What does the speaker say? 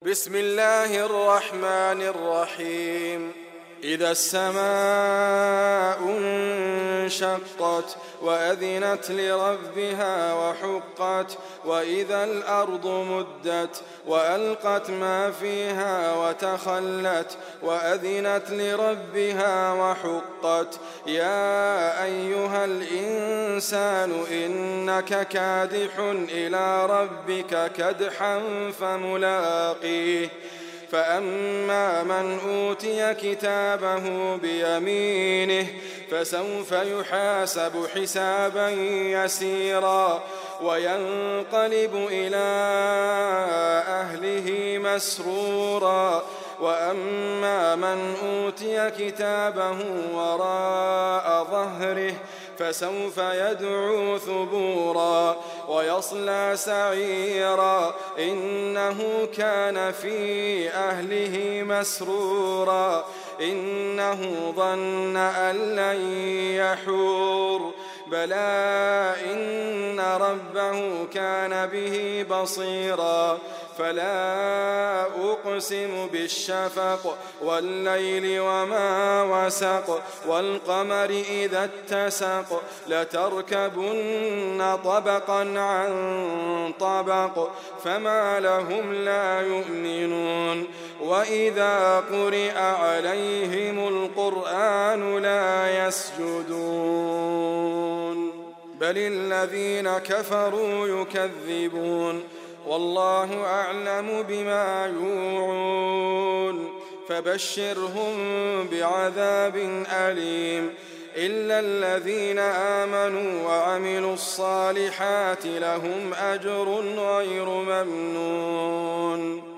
بسم الله الرحمن الرحيم. إذا السماء انشقت وأذنت لربها وحقت وإذا الأرض مدت وألقت ما فيها وتخلت وأذنت لربها وحقت يا أيها الإنسان إنك كادح إلى ربك كدحا فملاقيه فأما من أوتي كتابه بيمينه فسوف يحاسب حسابا يسيرا وينقلب إلى أهله مسرورا وأما من أوتي كتابه وراء ظهره فسوف يدعو ثبورا ويصلى سعيرا إنه كان في أهله مسرورا إنه ظن أن لن يحور بلى إن ربه كان به بصيرا فلا أقسم بالشفق والليل وما وسق والقمر إذا اتسق لتركبن طبقا عن طبق فما لهم لا يؤمنون وإذا قرئ عليهم القرآن لا يسجدون بل الذين كفروا يكذبون والله أعلم بما يوعون فبشرهم بعذاب أليم إلا الذين آمنوا وعملوا الصالحات لهم أجر غير ممنون.